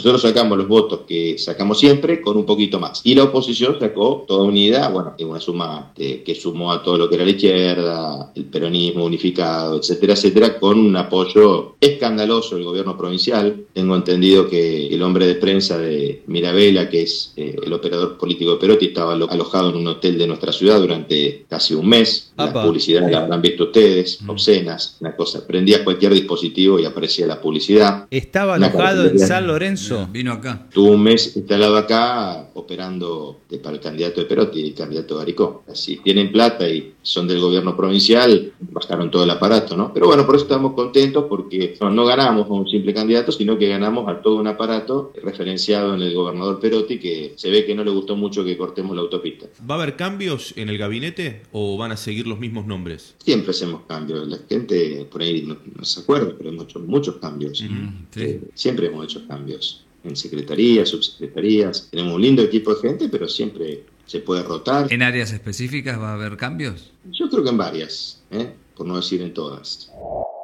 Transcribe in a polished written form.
Nosotros sacamos los votos que sacamos siempre con un poquito más. Y la oposición sacó toda unidad, bueno, una suma que sumó a todo lo que era la izquierda, el peronismo unificado, etcétera, etcétera, con un apoyo escandaloso del gobierno provincial. Tengo entendido que el hombre de prensa de Mirabella, que es el operador político de Perotti, estaba alojado en un hotel de nuestra ciudad durante casi un mes. La publicidad la habrán visto ustedes, obscenas, una cosa. Prendía cualquier dispositivo y aparecía la publicidad. Estaba alojado en San Lorenzo. Vino acá. Tuvo un mes instalado acá operando para el candidato de Perotti y el candidato Garicó. Si tienen plata y son del gobierno provincial, bajaron todo el aparato, ¿no? Pero bueno, por eso estamos contentos porque no ganamos a un simple candidato, sino que ganamos a todo un aparato referenciado en el gobernador Perotti, que se ve que no le gustó mucho que cortemos la autopista. ¿Va a haber cambios en el gabinete o van a seguir los mismos nombres? Siempre hacemos cambios. La gente por ahí no se acuerda, pero hemos hecho muchos cambios. Sí. Siempre hemos hecho cambios en secretarías, subsecretarías. Tenemos un lindo equipo de gente, pero siempre se puede rotar. ¿En áreas específicas va a haber cambios? Yo creo que en varias, por no decir en todas.